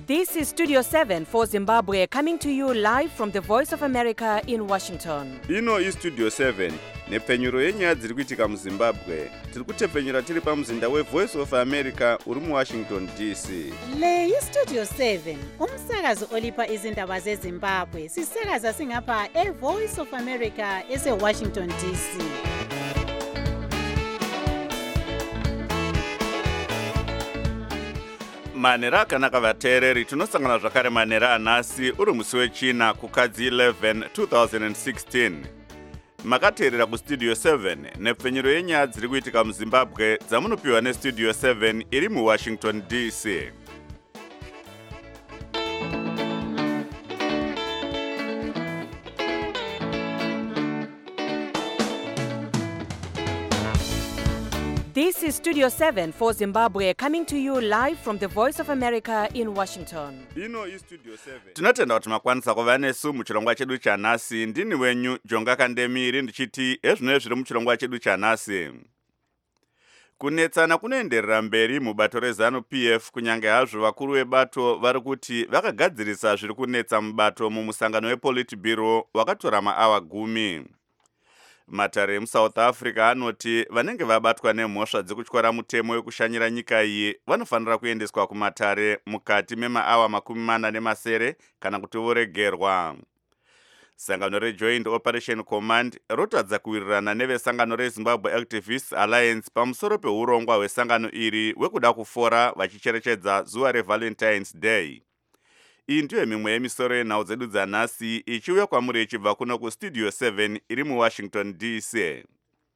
This is Studio 7 for Zimbabwe, coming to you live from the Voice of America in Washington. Ino iStudio 7 nepfenyuro yenyaya dziri kuitika muZimbabwe. Tiri kutepfenyura tiri pamuzinda weVoice of America uri muWashington DC. Le iStudio 7 umsakazo olipa izindaba zeZimbabwe. Sisakaza singapha eVoice of America eseWashington DC. Manera akanaka vateereri, tinosangana zvakare manera anhasi uri musi wechina kukadzi 11 2016. Makateerera kuStudio 7 nepfenyuro yenyaya dziri kuitika muZimbabwe dzamunopiwa neStudio 7 iri muWashington DC. This is Studio 7 for Zimbabwe, coming to you live from the Voice of America in Washington. Ino iStudio 7. Tinotenda kuti makwanisa kuva nesu muchirongwa chedu chanhasi. Ndini wenyu Jonga Kandemiri ndichiti ezvino zviri muchirongwa chedu chanhasi. Kunetsana kunoenderera mberi mubato reZANU-PF kunyange hazvo vakuru vebato vari kuti vakagadzirisa zviri kunetsa mubato mumusangano wePolitburo wakatora maawa 10. Matare emuSouth Africa anoti vanenge vabatwa nemhosva dzekutyora mutemo wekushanyira nyika iyi vanofanira kuendeswa kumatare mukati memaawa 40 kana kuti voregerwa. Sangano reJoint Operation Command rotadza kuwirirana nevesangano reZimbabwe Activists Alliance pamusoro peurongwa hwesangano iri wekuda kufora vachicherechedza zuva reValentine's Day. Iyi ndiyo mimwe yemisoro yenhau dzedu dzanhasi ichiuya kwamuri ichibva kuno kuStudio 7 iri muWashington DC.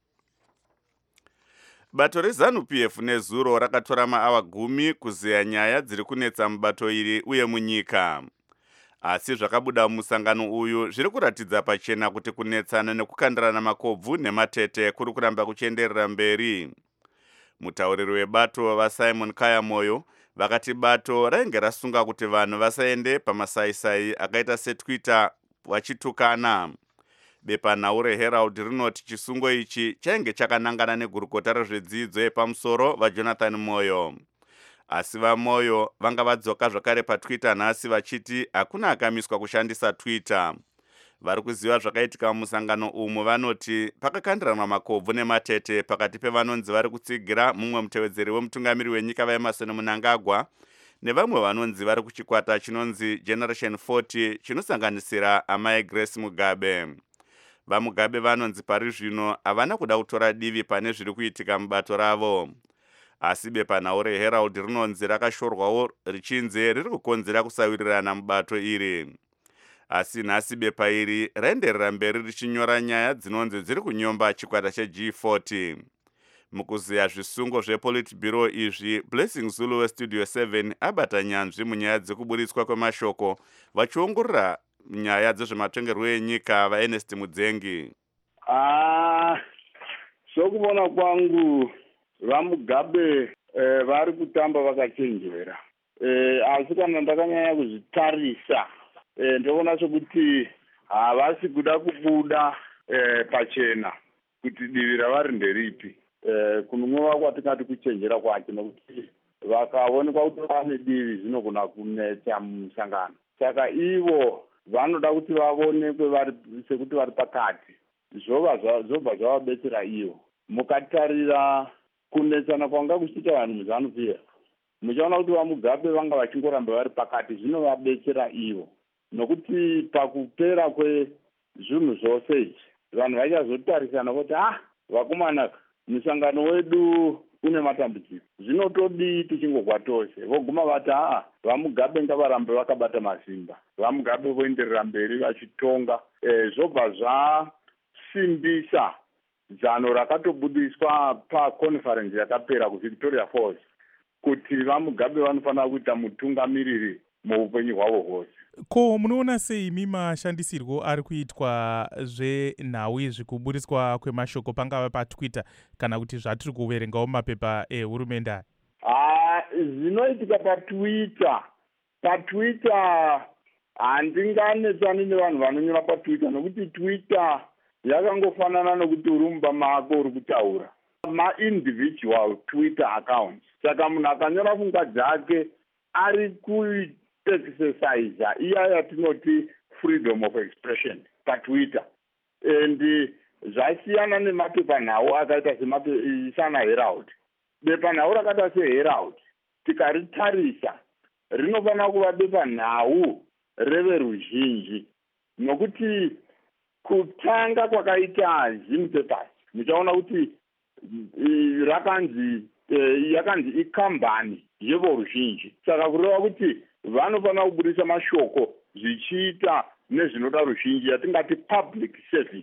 Bato reZANU-PF nezuro rakatora maawa 10 kuzeya nyaya dziri kunetsa mubato iri uye munyika. Asi zvakabuda mumusangano uyu zviri kuratidza pachena kuti kunetsana nekukandirana makobvu nematete kuri kuramba kuchienderera mberi. Mutauriri webato vaSimon Kayamoyo vakati bato rainge rasunga kuti vanhu vasaende pamasaisai akaita seTwitter vachitukana. Bepanhau reHerald rinoti chisungo ichi chainge chakanangana negurukota rezvedzidzo yepamusoro vaJonathan Moyo. Asi vaMoyo vanga vadzoka zvakare paTwitter nhasi vachiti hakuna akamiswa kushandisa Twitter. Vari kuziva zvakaitika mumusangano umu vanoti pakakandiranwa makobvu nematete pakati pevanonzi vari kutsigira mumwe mutevedzeri wemutungamiri wenyika vaEmmerson Mnangagwa nevamwe vanonzi vari kuchikwata chinonzi Generation 40 chinosanganisira amai Grace Mugabe. VaMugabe vanonzi pari zvino havana kuda kutora divi pane zviri kuitika mubato ravo. Asi bepanhau reHerald rinonzi rakashorwawo richinzi riri kukonzera kusawirirana mubato iri. Asi nhasi bepa iri raenderera mberi richinyora nyaya dzinonzi dziri kunyomba chikwata cheG40. Mukuziya zvisungo zvePolitburo izvi, Blessing Zulu weStudio 7 abata nyanzvi munyaya dzekuburitswa kwemashoko vachiongorora nyaya dzezvematongerwo enyika vaErnest Mudzengi. Sokubona kwangu vaMugabe vari kutamba vakachenjera. Asi kana ndakanyanya kuzvitarisa ndoona sokuti havasi kuda kubuda pachena kuti divi ravari nderipi. Kunongova kwatingati kuchenjera kwacho nokuti vakaonekwa kuti vane divi zvinogona kunetsa musangano. Saka ivo vanoda kuti vaonekwe sekuti vari pakati. Zvobva zvavabetsera ivo. Mukatarira kunetsana kwanga kuchiita vanhu muZANU-PF, muchaona kuti vaMugabe vanga vachingoramba vari pakati, zvinovabetsera ivo. Nokuti pakupera kwezvinhu zvose izvi vanhu vachazotarisana kuti vakomanaka musangano wedu une matambudziko, zvinotodii tichingogwa tose. Voguma vati vaMugabe ngavarambe vakabata mazimba, vaMugabe voenderera mberi vachitonga. Zvobva zvasimbisa zano rakatobudiswa paconference yakapera kuVictoria Falls kuti vaMugabe vanofanira kuita mutungamiriri muupenyu hwavo hwose. Ko munoona sei imi mashandisirwo ari kuitwa zvenhau izvi kuburitswa kwemashoko pangava paTwitter kana kuti zvatiri kuverengawo mapepa ehurumende aya? Zvinoitika paTwitter handinganetsani nevanhu vanonyora paTwitter nokuti Twitter yakangofanana nokuti uri mumba mako uri kutaura. Ma-individual Twitter accounts. Saka munhu akanyora pfungwa dzake ari exercise iya yatinoti freedom of expression patwitter. And zvasiyana nemapepanhau akaita sana Herald. Bepanhau rakaita seHerald tikaritarisa rinofanira kuva bepanhau reveruzhinji, nokuti kutanga kwakaita Zim Papers muchaona kuti yakanzi ikambani yevoruzhinji. Saka kureva kuti vanofanira kubudisa mashoko zvichiita nezvinoda ruzhinji, yatingati public service.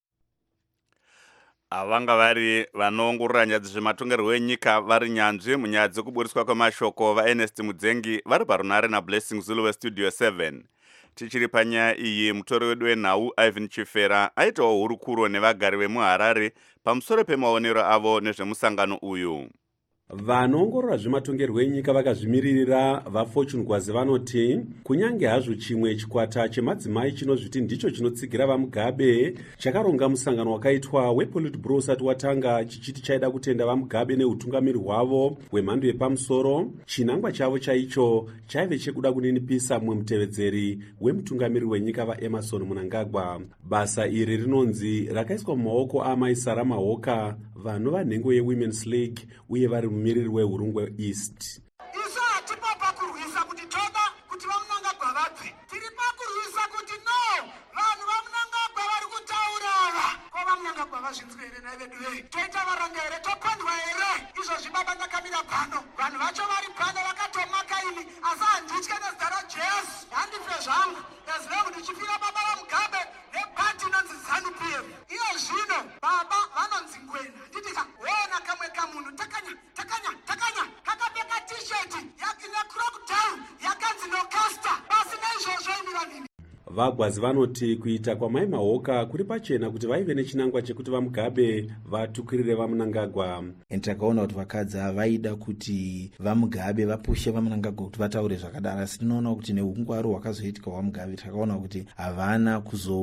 Vanga vari vanoongorora nyaya dzezvematongerwo enyika vari nyanzvi munyaya dzekuburiswa kwemashoko vaErnest Mudzengi vari parunare naBlessing Zulu weStudio 7. Tichiri panyaya iyi, mutori wedu wenhau Ivan Chifera aitawo hurukuro nevagari vemuHarare pamusoro pemaonero avo nezvemusangano uyu. Vanoongorora zvematongerwo enyika vakazvimiririra vaFortune Gwazi vanoti kunyange hazvo chimwe chikwata chemadzimai chinozviti ndicho chinotsigira vaMugabe chakaronga musangano wakaitwa wePolitburo usati watanga chichiti chaida kutenda vaMugabe neutungamiri hwavo hwemhando yepamusoro, chinangwa chavo chaicho chaive chekuda kuninipisa mumwe mutevedzeri wemutungamiri wenyika vaEmmerson Mnangagwa. Basa iri rinonzi rakaiswa mumaoko aMai Sarah Mahoka, vanova nhengo yeWomen's League uye vari mumiriri weHurungwe East. Isu hatipa kurwisa kuti toda kuti vaMnangagwa vabve, tiri pakurwisa kuti no, vanhu vaMnangagwa vari kutaura ava. Ko vaMnangagwa vazvinzwe here naivedu vei? Toita varanga here? Topandwa here? Izvozvi baba ndakamira pano, vanhu vacho vari pano vakatomaka ini, asi handitye nezita raJesu, handife zvangu, as long ndichifira baba vaMugabe nepati inonzi ZANU-PF. Iyo zvino baba vanonzi Ngwena, nditika wona kamwe kamunhu takanya kakapfeka t-shirt yakine crocodile yakanzi Nokasta, basi naizvozvo imi vanini. VaGwazi vanoti kuita kwaMai Mahoka kuri pachena kuti vaive nechinangwa chekuti vaMugabe vatukirire vaMnangagwa. Takaona kuti vakadzi vaida kuti vaMugabe vapushe vaMnangagwa kuti vataure zvakadaro, asi tinoona kuti neungwaru hwakazoitika vaMugabe takaona kuti havana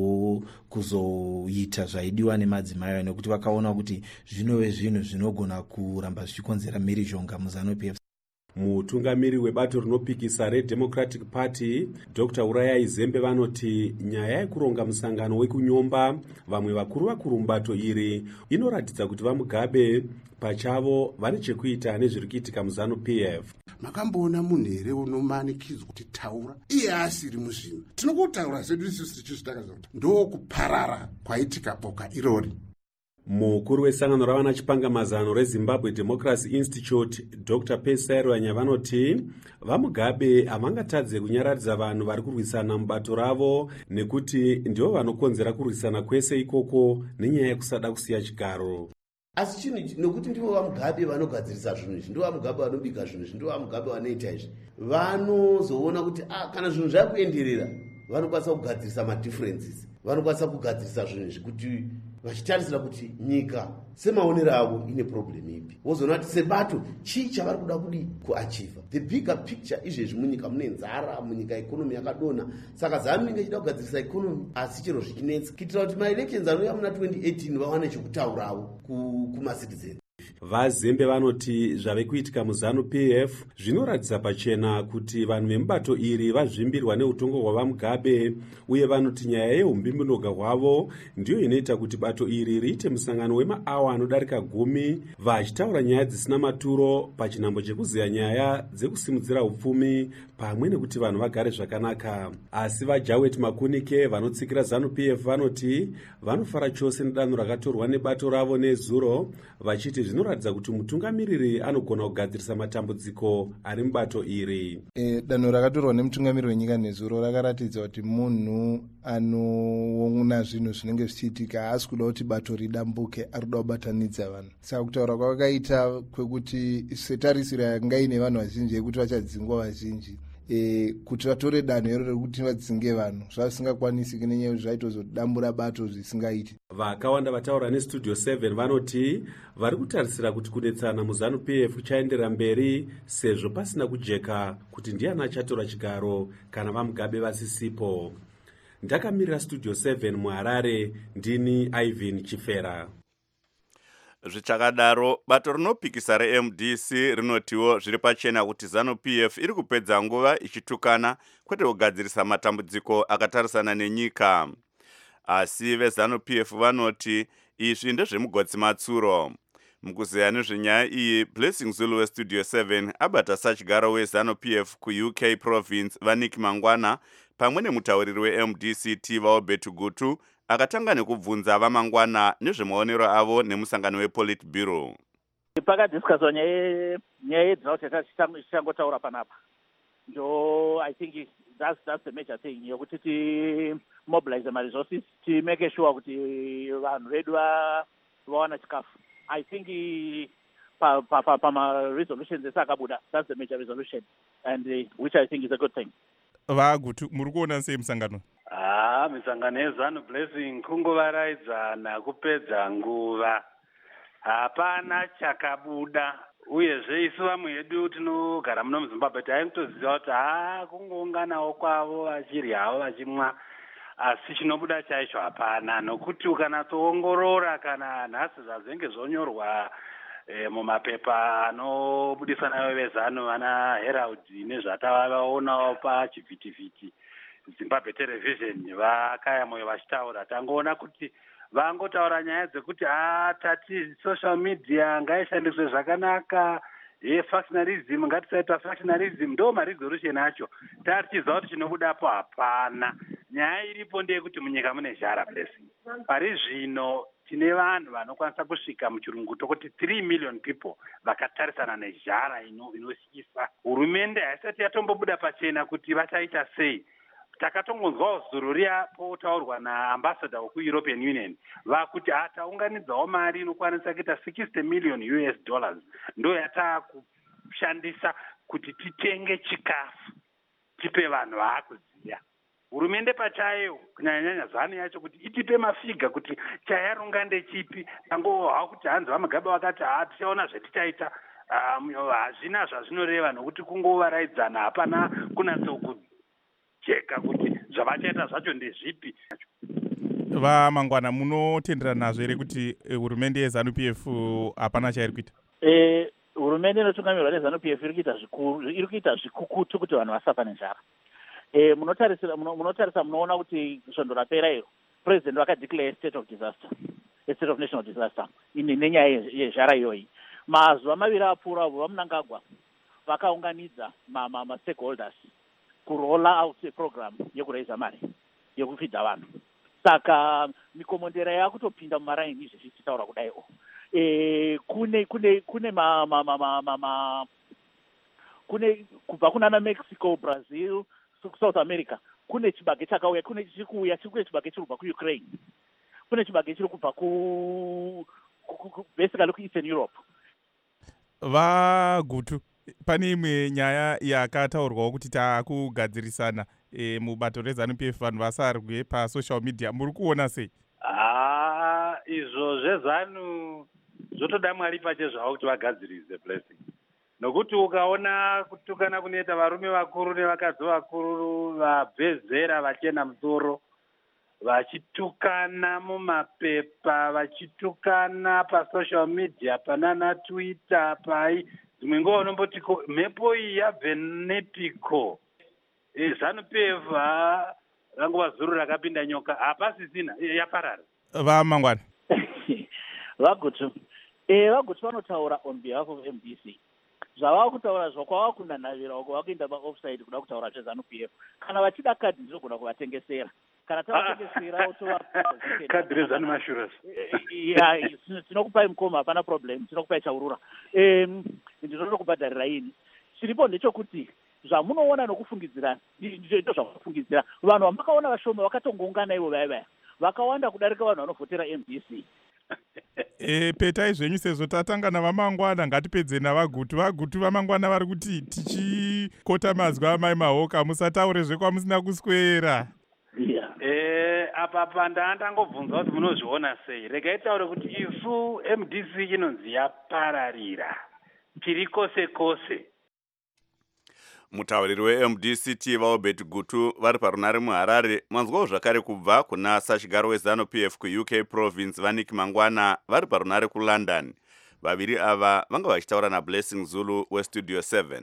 kuzoita zvaidiwa nemadzimai, nekuti vakaona kuti zvinove zvinhu zvinogona kuramba zvichikonzera mhirizhonga muZANU-PF. Mutungamiri webato rinopikisa reDemocratic Party Dr. Urayai Zembe vanoti nyaya yekuronga musangano wekunyomba vamwe vakuru mubato iri inoratidza kuti vaMugabe pachavo vane chekuita nezviri kuitika muZANU-PF. Makamboona munhu here unomanikidzwa kuti taura iye asiri muzvinhu? Tinokutaura sedu isusu tichizvitaka kuti ndokuparara kwaitika boka irori. Mukuru wesangano ravana chipangamazano reZimbabwe Democracy Institute Dr. Pesero Wanya vanoti vaMugabe havangatadze kunyararidza vanhu vari kurwisana mubato ravo nekuti ndivo vanokonzera kurwisana kwese ikoko nenyaya yekusada kusiya chigaro. Asi chinhu nokuti ndivo vaMugabe vanogadzirisa zvinhu izvi, ndivo vaMugabe vanobika zvinhu izvi, ndivo vaMugabe vanoita izvi, vanozoona kuti kana zvinhu zvakuenderera vanokwanisa kugadzirisa madifferences, vanokwanisa kugadzirisa zvinhu izvi kuti vachitarisira kuti nyika semaonero avo ine problem ipi, wozoona kuti sebato chii chavari kuda kudi kuachiva. The bigger picture izvezvi munyika mune nzara, munyika ekonomi yakadonha, saka ZANU inge ichida kugadzirisa ekonomi asi chero zvichinetsa kuitira kuti maelections anouya muna 2018 vawane chekutaurawo kumacitizen. VaZembe vanoti zvave kuitika muZANU-PF zvinoratidza pachena kuti vanhu vemubato iri vazvimbirwa neutongo hwavaMugabe, uye vanoti nyaya yeumbimbinoga hwavo ndiyo inoita kuti bato iri riite musangano wemaawa anodarika 10 vachitaura nyaya dzisina maturo pachinhambo chekuziya nyaya dzekusimudzira upfumi pamwe nekuti vanhu vagare zvakanaka. Asi vaJawet Makunike vanotsikira ZANU-PF vanoti vanofara chose nedanho rakatorwa nebato ravo nezuro, vachiti zvinoratidza kuti mutungamiriri anogona kugadzirisa matambudziko ari mubato iri. Danho rakatorwa nemutungamiriri wenyika nezuro rakaratidza kuti munhu anoona zvinhu zvinenge zvichiitika haasi kuda kuti bato ridambuke, ari kuda kubatanidza vanhu. Saka kutaura kwakaita kwekuti setarisiro yangaine vanhu vazhinji yekuti vachadzingwa vazhinji, kuti vatore danho iro rekuti vadzinge vanhu zvasingakwanisi nenyaya kuti zvaitozodambura bato zvisingaiti. Vakawanda vataura neStudio 7 vanoti vari kutarisira kuti kunetsana muZANU-PF kuchaenderera mberi sezvo pasina kujeka kuti ndiani achatora chigaro kana vaMugabe vasisipo. Ndakamirira Studio 7 muHarare, ndini Ivan Chifera. Zvichakadaro, bato rinopikisa reMDC rinotiwo zviri pachena kuti ZANU-PF iri kupedza nguva ichitukana kwete kugadzirisa matambudziko akatarisana nenyika. Asi veZANU-PF vanoti izvi ndezvemugotsi matsuro. Mukuzeya nezvenyaya iyi, Blessing Zulu weStudio 7 abata sachigaro weZANU-PF kuUK province Vaniki Mangwana pamwe nemutauriri weMDC Tivao Betugutu akatanga nekubvunza vamangwana nezvemaonero avo nemusangano wePolitburo. Pakadiscusswa nyaya dzinoita tichangotaura panapa. I think that's the major thing. Yokuti ti mobilize my resources to make sure kuti vanhu vedu vawana chikafu. I think pama resolutions esakabuda, that's the major resolution, and which I think is a good thing. Vagutu muri kuona sei musangano? Misangano yeZANU Blessing kungovaraidzana kupedza nguva. Hapana chakabuda. Uyezve isu vamwe yedu tinogara muno muZimbabwe taitoziva kuti kungounganawo kwavo vachiryawo vachimwa, asi chinobuda chaicho hapana. Nokuti ukanatsoongorora kana nhasi zvazenge zvonyorwa mumapepa anobudisa nayo vezano vana Herald nezvatavaonawo pachivhitivhiti Zimbabwe Television vakaya moyo vachitaura, tangoona kuti vangotaura nyaya dzekuti tati social media ngaishandiswe zvakanaka, factionalism ngatisaita factionalism, ndo maresolution acho. Tatichiziva kuti chinobudapo hapana. Nyaya iripo ndeyekuti munyika mune zhara Blessing. Pari zvino tine vanhu vanokwanisa kusvika muchirungu tokuti 3 million people vakatarisana nezhara inotyisa. Hurumende haisati yatombobuda pachena kuti vachaita sei. Takatongonzwawo zuro riya potaurwa naambassador wekuEuropean Union vakuti taunganidzawo mari inokwanisa kuita $60 million ndo yatakushandisa kuti titenge chikafu tipe vanhu vaakuziya. Hurumende pachayo kunyanya ZANU yacho kuti itipe mafiga kuti chayaronga ndechipi, tangowa kuti hanzi vaMugabe vakati tichaona zvetichaita. Hazvina zvazvinoreva nokuti kungovaraidzana, hapana kunatsokujeka kuti zvavachaita zvacho ndezvipi. Vamangwana munotendera nazvo here kuti hurumende yeZANU-PF hapana chairi kuita? Hurumende inotungamirwa neZANU-PF iri kuita zvikukutu kuti vanhu vasafa nenzara. Munotarisa munoona kuti svondo rapera iro president vakadeclare state of disaster, a state of national disaster nenyaya yezhara iyoyi. Mazuva maviri apfuura avo vaMnangagwa vakaunganidza ma-stakeholders kurolla out program yekuraiza mari yekufidza vanhu. Saka mikomondera yakutopinda mumaraini izvi zvichitaura kudaiwo. Kune kubva kunana Mexico, Brazil, South America, kune chibage chakauya, kune chikuya chibage chiri kubva kuUkraine, kune chibage chiri kubva basically kuEastern Europe. Vagutu, pane imwe nyaya yakataurwawo kuti takugadzirisana mubato reZANU-PF vanhu vasarwe pasocial media, muri kuona sei? Izvo zvezANU zvotoda Mwari pachezvavo kuti vagadzirise Blessing. Nokuti ukaona kutukana kunoita varume vakuru nevakadzi vakuru vabvezera vachena musoro, vachitukana mumapepa, vachitukana pasocial media, panana Twitter, dzimwe nguva unomboti mhepo iyi yabve nepiko. ZANU-PF rangova zuru rakapinda nyoka, hapasisina, yaparara. Vamangwana. Vagutu vanotaura on behalf of MDC. Zvava kutaura zvakwava kunanavira uko vakuenda offside kuda kutaura zveZANU-PF. Kana vachida kadhi ndinogona kuvatengesera. Kana tavatengesera otova kadhi reZANU Mashuras. Tinokupai mukoma, hapana problem, tinokupai chaurura. Ndinoda kubhadharira ini. Chiripo ndechokuti zvamunoona nokufungidzira ndizvo zvakafungidzira. Vanhu vamakaona vashoma vakatongoungana ivo vaya vakawanda kudarika vanhu vanovhotera MDC. Petai zvenyu sezvo tatanga navamangwana, ngatipedze navagutu. Vagutu vamangwana vari kuti tichikota mazwa amai mahoka, musataure zvekwamusina kuswera. Apa ndangobvunza kuti munozviona sei. Regai taure kuti isu MDC inonzi yapararira, tiri kose kose. Mutauriri weMDCT vaobert Gutu vari parunare muHarare. Manzwawo zvakare kubva kuna sachigaro weZANU-PF kuUK province Vanik Mangwana vari parunare kuLondon. Vaviri ava vanga vachitaura naBlessing Zulu weStudio 7.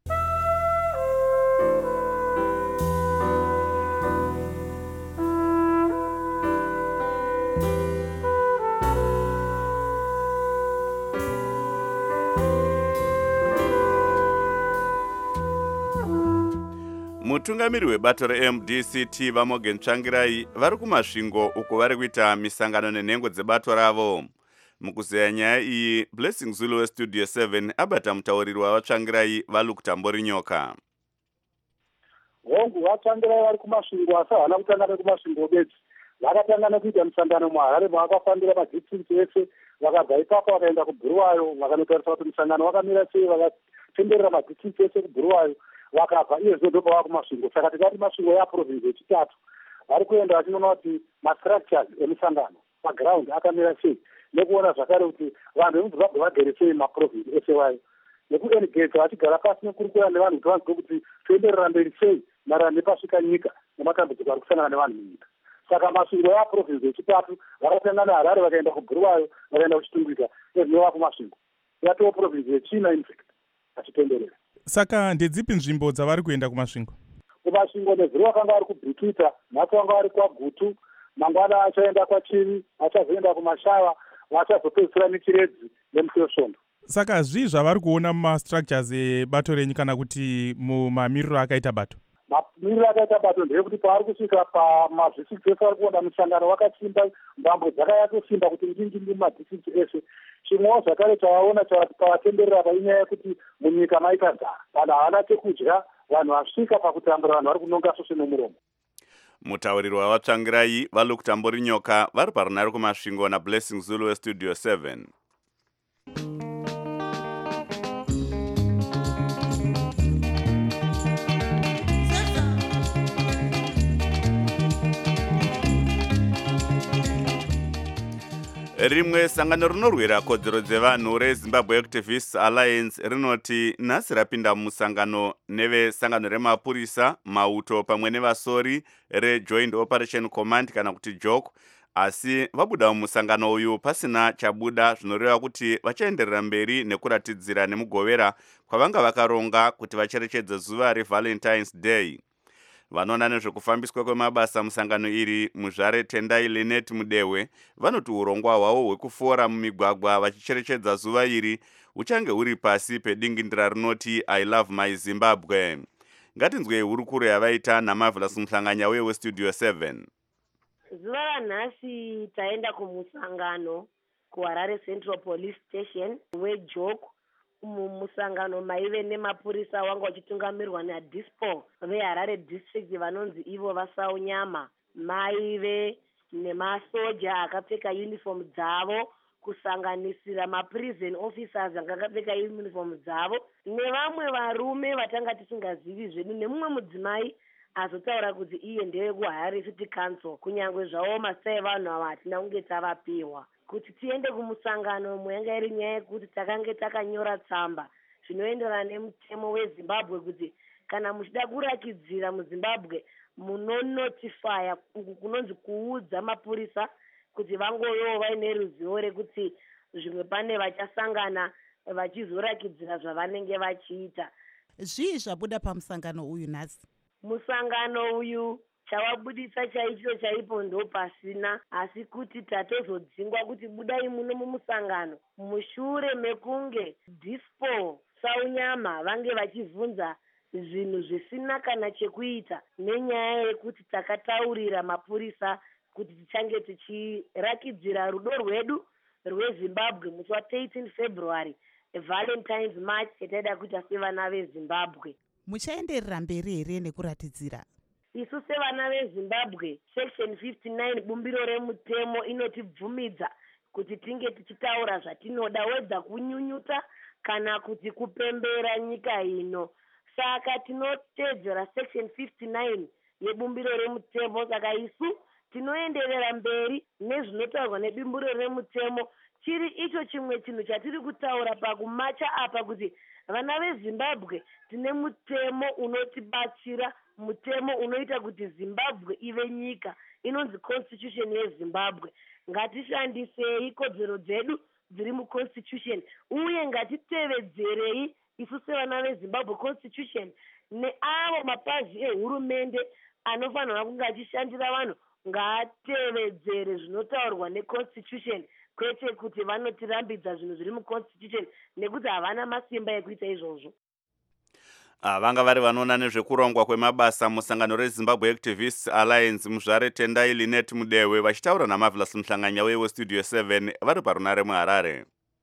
Mutungamiri webato reMDCT vaMorgan Tsvangirai vari kumasvingo uko vari kuita misangano nenhengo dzebato ravo. Mukuzeya nyaya iyi, Blessing Zulu weStudio 7 abata mutauriri wavatsvangirai vaLuke Tamborinyoka. Hongu vatsvangirai vari kumasvingo asi havana kutanga nekumasvingo bedzi. Vakatanga nekuita misangano muHarare mavakafambira madistrict ese, vakabva ipapo vakaenda kuBhurwayo vakanotarisa kuti musangano wakamira sei, vakatenderera madistrict ese kuBhurwayo vakabva iyezvo ndo pava kumasvingo. Saka tikati masvingo yaprovince yechitatu vari kuenda vachinoona kuti mastructures emisangano paground akamira sei, nekuona zvakare kuti vanhu vemuZimbabwe vagere sei maprovince ese wayo, nekuengage vachigara pasi nekurukura nevanhu kuti vanzwe kuti toenderera mberi sei maererano nepasvika nyika nematambudziko ari kusangana nevanhu munyika. Saka masvingo yaprovince yechitatu vakatanga neHarare vakaenda kuBhurwayo vakaenda kuchitungwika ezvinova kumasvingo yatoo province yechina infact achitenderera. Saka ndedzipi nzvimbo dzavari kuenda kumasvingo? Kumasvingo nezuro vakanga vari kuBhikita, nhasi vanga vari kwaGutu, mangwana achaenda kwaChivi, achazoenda kuMashava, vachazopedzisira neChiredzi neMusosvondo. Saka zvii zvavari kuona mumastructures ebato renyu kana kuti mumamiriro akaita bato? Mamiriro akaita bato ndeyekuti pavari kusvika pamadistrict ese vari kuona mushangano wakasimba, mbambo dzakayatosimba kuti ndingi mumadistrict ese. Chimwewo zvakare chavaona pavatenderera painyaya yekuti munyika maita dzara, vanhu havana chekudya, vanhu vasvika pakutambura, vanhu vari kunonga svosve nomuromo. Mutauriri wavatsvangirai vaLuke Tamborinyoka vari parunare kumasvingo naBlessing Zulu weStudio 7. Rimwe sangano rinorwira kodzero dzevanhu reZimbabwe Activists Alliance rinoti nhasi rapinda musangano nevesangano remapurisa, mauto pamwe nevasori reJoint Operation Command kana kuti JOC, asi vabuda mumusangano uyu pasina chabuda, zvinoreva kuti vachaenderera mberi nekuratidzira nemugovera kwavanga vakaronga kuti vacherechedze zuva reValentine's Day. Vanoona nezvekufambiswa kwemabasa musangano iri muzvare Tendai Linet Mudewe vanoti urongwa hwavo hwekufora mumigwagwa vachicherechedza zuva iri uchange huri pasi pedingindira rinoti I love my Zimbabwe. Ngatinzwei hurukuro yavaita naMarvelous Muhlanganya weStudio 7. Zuva ranhasi taenda kumusangano kuHarare Central Police Station weJOC. Musangano maive nemapurisa wanga wachitungamirirwa naDispo veHarare District vanonzi ivo vaSaunyama, maive nemasoja akapfeka uniform dzavo kusanganisira maprison officers akapfeka uniform dzavo nevamwe varume vatanga tisingazivi zvedu, nemumwe mudzimai azotaura kuti iye ndewekuHarare City Council, kunyange zvavo masai evanhu ava hatina kunge tavapiwa. Kuti tiende kumusangano mwanga iri nyaya yekuti takange takanyora tsamba zvinoenderana nemutemo weZimbabwe kuti kana muchida kurakidzira muZimbabwe munonotifya, uku kunonzi kuudza mapurisa kuti vangoyowo vaine ruzivo rekuti zvimwe pane vachasangana vachizorakidzira zvavanenge vachiita. Zvii zvabuda pamusangano uyu nhasi? Musangano uyu chavabudisa chaicho chaipo ndo pasina, asi kuti tatozodzingwa kuti budai muno mumusangano mushure mekunge Dispo Saunyama vange vachivhunza zvinhu zvisina kana chekuita nenyaya yekuti takataurira mapurisa kuti tichange tichirakidzira rudo rwedu rweZimbabwe musi wa13 February Valentine's March yataida kuita sevana veZimbabwe. Muchaenderera mberi here nekuratidzira? Isu sevana veZimbabwe section 59 bumbiro remutemo inotibvumidza kuti tinge tichitaura zvatinoda, wedza kunyunyuta kana kuti kupembera nyika ino. Saka tinotedzera section 59 yebumbiro remutemo. Saka isu tinoenderera mberi nezvinotaurwa nebumbiro remutemo, chiri icho chimwe chinhu chatiri kutaura pakumacha apa kuti vana vezimbabwe tine mutemo unotibatsira, mutemo unoita kuti zimbabwe ive nyika, inonzi constitution yezimbabwe. Ngatishandisei kodzero dzedu dziri muconstitution uye ngatitevedzerei isu sevana vezimbabwe constitution neavo mapazi ehurumende anofanirwa kunge achishandira vanhu ngaatevedzere zvinotaurwa neconstitution, kwete kuti vanotirambidza zvinhu zviri muconstitution nekuti havana masimba ekuita izvozvo. Vanga vari vanoona nezvekurongwa kwemabasa musangano reZimbabwe Activists Alliance muzvare Tendai Linet Mudewe vachitaura naMarvelous Mhlanganya weStudio 7 vari parunare muHarare.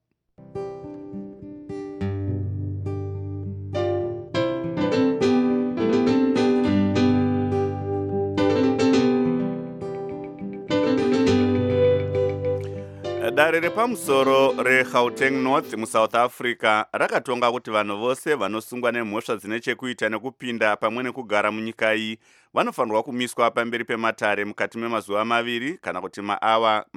Dare repamusoro reGauteng North muSouth Africa rakatonga kuti vanhu vose vanosungwa nemhosva dzine chekuita nekupinda pamwe nekugara munyika iyi vanofanirwa kumiswa pamberi pematare mukati memazuva 2 kana kuti maawa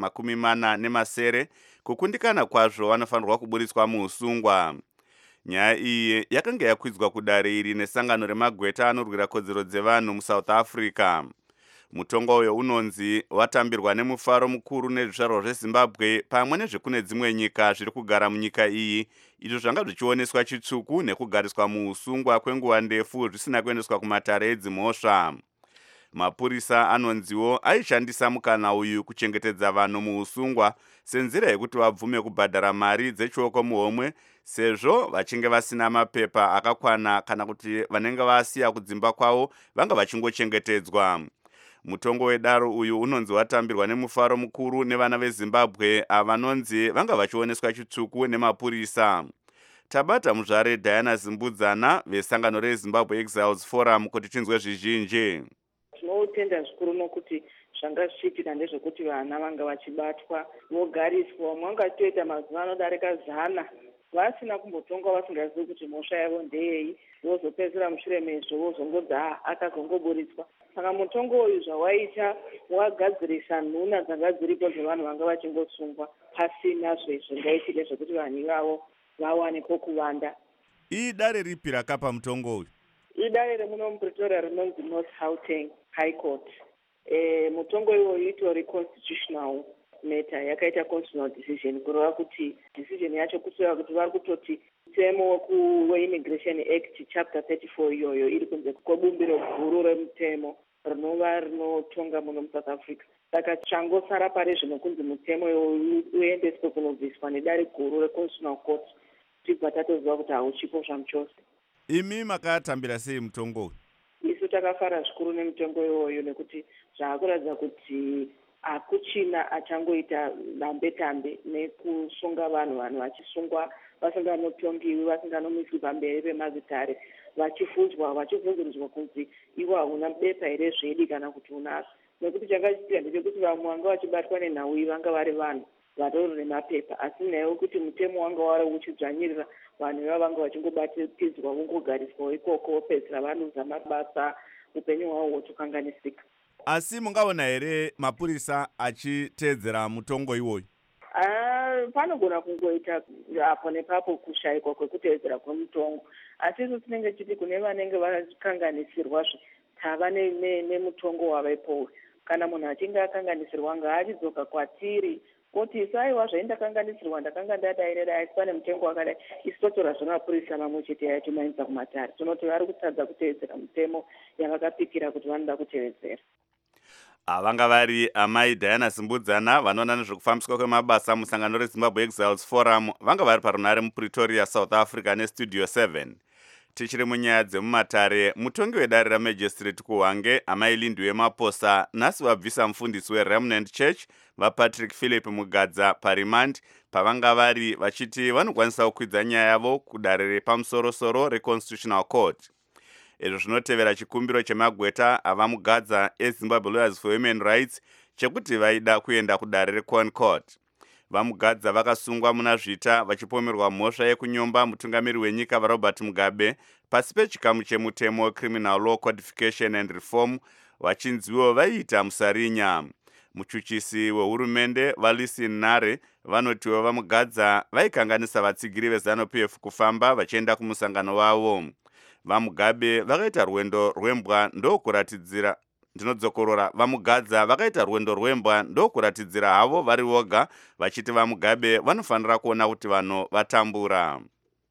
40 kukundikana kwazvo vanofanirwa kuburitswa muusungwa. Nyaya iyi yakanga yakwidzwa kudare iri nesangano remagweta anorwira kodzero dzevanhu muSouth Africa. Mutongo uyo unonzi watambirwa nemufaro mukuru nezvizvarwa zveZimbabwe pamwe nezvekune dzimwe nyika zviri kugara munyika iyi, izvo zvanga zvichioneswa chitsvuku nekugariswa muusungwa kwenguva ndefu zvisina kuendeswa kumatare edzimhosva. Mapurisa anonziwo aishandisa mukana uyu kuchengetedza vanhu muusungwa senzira yekuti vabvume kubhadhara mari dzechioko muhomwe sezvo vachinge vasina mapepa akakwana kana kuti vanenge vasiya kudzimba kwavo vanga vachingochengetedzwa. Mutongo wedaro uyu unonzi watambirwa nemufaro mukuru nevana veZimbabwe avanonzi vanga vachioneswa chitsvuku nemapurisa. Tabata muzvare Diana Zimbudzana vesangano reZimbabwe Exiles Forum kuti tinzwe zvizhinji. Tinotenda zvikuru nokuti zvanga zvichiitika ndezvekuti vana vanga vachibatwa vogariswa, mwanga toita mazuva anodarika 100 vasina kumbotongwa vasingazivi kuti mhosva yavo ndeyei, vozopedzera mushure mezvo vozongodza akazongoburitswa. Saka mutongo uyu zvawaita wagadzirisa nhuna dzanga dziripo dzevanhu vanga vachingosungwa pasina zvingaitike zvekuti vanhu ivavo vawane pokuvanda. Idare ripi rakapa mutongo uyu? Idare remuno muPretoria rinonzi North Gauteng High Court. Mutongo iwoyu itori constitutional matter, yakaita constitutional decision kureva kuti decision yacho kuseva kuti vari kutoti mutemo weImmigration Act chapter 34 iyoyo iri kunze kwebumbiro guru remutemo rinova rinotonga muno muSouth Africa. Saka changosara pari zvino kunzi mutemo uendeswe kunobviswa nedare guru reConstitutional Court tibva tatoziva kuti hauchipo zvamuchose. Imi makatambira sei mutongo uyu? Isu takafara zvikuru nemutongo iwoyo nekuti zvaakuratidza kuti hakuchina achangoita dambe-tambe nekusunga vanhu vachisungwa vasinganotongiwi, vasinganomiswi pamberi pemazitare, vachivhunzurudzwa kunzi iwo hauna bepa here zvedi kana kuti unazvo. Nekuti changa chiitika ndechekuti vamwe vanga vachibatwa nenhau iyi vanga vari vanhu vatori nemapepa, asi nheyo kuti mutemo wanga wari uchidzvanyirira vanhu ivavo vanga vachingobatidzwa vongogariswa ikoko vopedzisira vanudza mabasa, upenyu hwavo hwotokanganisika. Asi mungaona here mapurisa achiteedzera mutongo iwoyu? Panogona kungoita apo nepapo kushayikwa kwekuteedzera kwemutongo, asi isu tinenge tichiti kune vanenge vakanganisirwazve tava nemutongo wavaipo. Kana munhu achinge akanganisirwa ngaachidzoka kwatiri kuti isaiwa zvaindakanganisirwa ndakanga ndadaidai asi pane mutengo wakadai, isu totora zvemapurisa mamwe chete yaitomainza kumatare. Tinoti vari kutadza kuteedzera mutemo yavakapikira kuti vanoda kutevedzera. Vanga vari amai Diana Zimbudzana vanoona nezvekufambiswa kwemabasa musangano reZimbabwe Exiles Forum vanga vari parunare muPretoria, South Africa neStudio 7. Tichiri munyaya dzemumatare, mutongi wedare raMagistrate kuHwange amai Lindiwe Maposa nhasi vabvisa mufundisi weRemnant Church vaPatrick Philip Mugadza parimandi pavanga vari vachiti vanokwanisa kukwidza nyaya yavo kudare repamusoro-soro reConstitutional Court. Izvo zvinotevera chikumbiro chemagweta avamugadza eZimbabwe Lawyers for Women Rights chekuti vaida kuenda kudare reCon Court. Vamugadza vakasungwa muna zvita vachipomerwa mhosva yekunyomba mutungamiri wenyika vaRobert Mugabe pasi pechikamu chemutemo Criminal Law Codification and Reform vachinziwo vaiita musarinya. muchuchisi wehurumende valisi nare vanotiwo vamugadza vaikanganisa vatsigiri veZANU-PF kufamba vachienda kumusangano wavo. VaMugabe vakaita rwendo rwembwa ndokuratidzira ndinodzokorora vamugadza vakaita rwendo rwembwa ndokuratidzira havo vari voga vachiti vaMugabe vanofanira kuona kuti vanhu vatambura.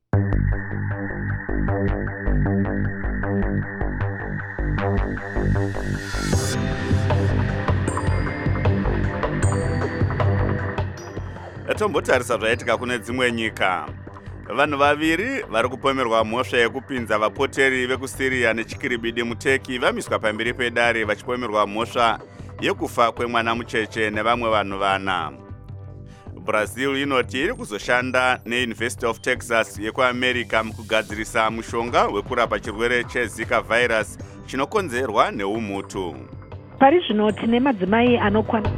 Tombotarisa zvaitika kune dzimwe nyika. Vanhu vaviri vari kupomerwa mhosva yekupinza vapoteri vekuSiria nechikiribidi muTurkey vamiswa pamberi pedare vachipomerwa mhosva yekufa kwemwana mucheche nevamwe vanhu vana. Brazil inoti iri kuzoshanda neUniversity of Texas yekuAmerica mukugadzirisa mushonga wekurapa chirwere cheZika virus chinokonzerwa neumhutu. Pari zvino tine madzimai anokwana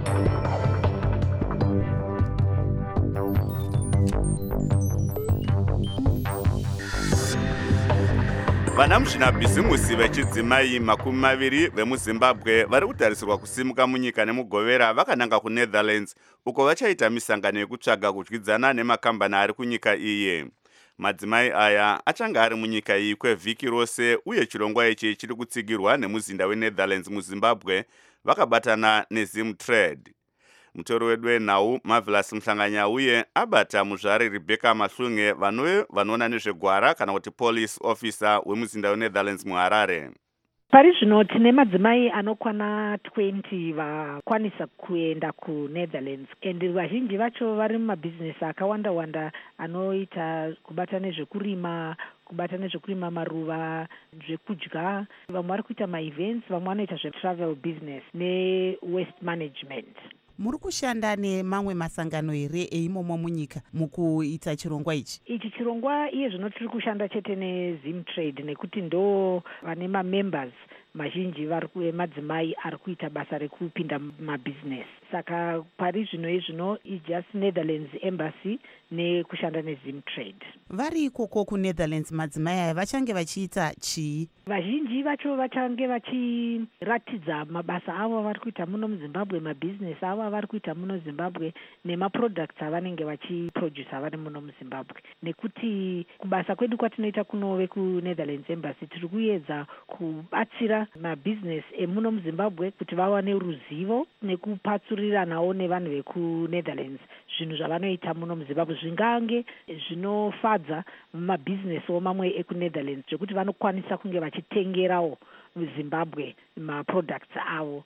Vana muzvinabhizimusi vechidzimai 20 vemuZimbabwe vari kutarisirwa kusimuka munyika nemugovera vakananga kuNetherlands uko vachaita misangano yekutsvaga kudyidzana nemakambani ari kunyika iye. Madzimai aya achanga ari munyika iyi kwevhiki rose uye chirongwa ichi chiri kutsigirwa nemuzinda weNetherlands muZimbabwe vakabatana neZimtrade. Mutori wedu wenhau Marvelous Mhlanganya uye abata muzvare Rebecca Mahlunge vanoona nezvegwara kana kuti police officer wemuzinda weNetherlands muHarare. Pari zvino tine madzimai anokwana 20 vakwanisa kuenda kuNetherlands and vazhinji vacho vari mumabhizinesi akawanda anoita kubata nezvekurima, kubata nezvekurima maruva, zvekudya, vamwe vari kuita maevents, vamwe vanoita zvetravel business newaste management. Muri kushanda nemamwe masangano here eimomo munyika mukuita chirongwa ichi? Ichi chirongwa iye zvino tiri kushanda chete neZimtrade nekuti ndo vane mamembers mazhinji vari madzimai ari kuita basa rekupinda mumabhizinesi. Saka pari zvino just Netherlands Embassy nekushanda neZimtrade. Vari ikoko kuNetherlands madzimai aya vachange vachiita chii? Vazhinji vacho vachange vachiratidza mabasa avo vari kuita muno muZimbabwe, mabhizinesi avo vari kuita muno Zimbabwe nemaproducts avanenge vachiproduce vari muno muZimbabwe. Nekuti kubasa kwedu kwatinoita kunove kuNetherlands Embassy tiri kuedza kubatsira mabhizinesi emuno muZimbabwe kuti vawane ruzivo nekupatsuriranawo nevanhu vekuNetherlands zvinhu zvavanoita muno muZimbabwe zvingange zvinofadza mumabhizinesi mamwe ekuNetherlands zvekuti vanokwanisa kunge vachitengerawo muZimbabwe maproducts avo.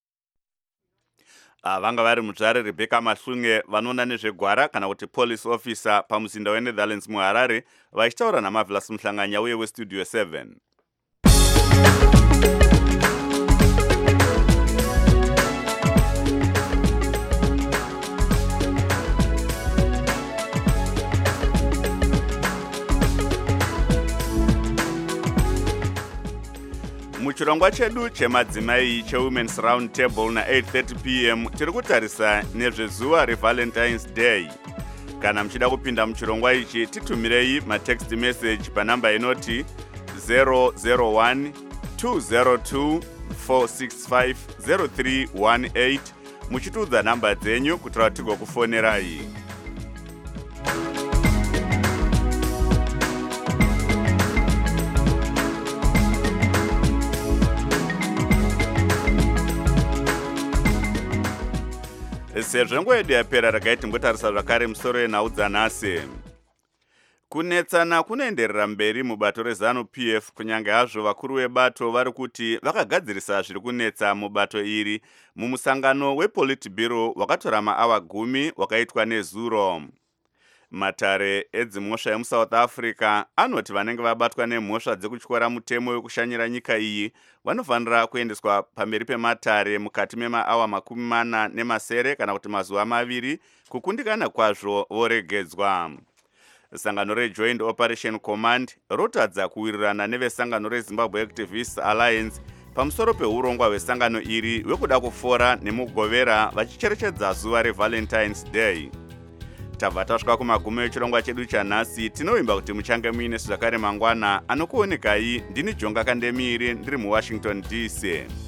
Vanga vari mudzvare Rebecca Mahlunge vanoona nezvegwara kana kuti police officer pamuzinda weNetherlands muHarare vachitaura naMarvelous Mhlanganya uye weStudio 7. Muchirongwa chedu chemadzimai cheWomen's Round Table na 8:30 p.m. tiri kutarisa nezvezuva reValentine's Day. Kana muchida kupinda muchirongwa ichi titumirei matext message panamba inoti 001 202 465 0318 muchituudza namba dzenyu kutora tigokufonerai. Sezvo nguva yedu yapera regai tingotarisa zvakare musoro yenhau dzanhasi. Kunetsana kunoenderera mberi mubato reZANU-PF kunyange hazvo vakuru vebato vari kuti vakagadzirisa zviri kunetsa mubato iri mumusangano wePolitburo wakatora maawa 10 wakaitwa neZuro. Matare edzimhosva emuSouth Africa anoti vanenge vabatwa nemhosva dzekutyora mutemo wekushanyira nyika iyi vanofanira kuendeswa pamberi pematare mukati memaawa 40 kana kuti mazuva 2 kukundikana kwazvo voregedzwa. Sangano reJoint Operation Command rotadza kuwirirana nevesangano reZimbabwe Activists Alliance pamusoro peurongwa hwesangano iri hwekuda kufora nemugovera vachicherechedza zuva reValentine's Day. Tabva tasvika kumagumo echirongwa chedu chanhasi. Tinovimba kuti muchange muine zvakare mangwana anokuonekai. Ndini Jonga Kandemiri ndiri muWashington DC.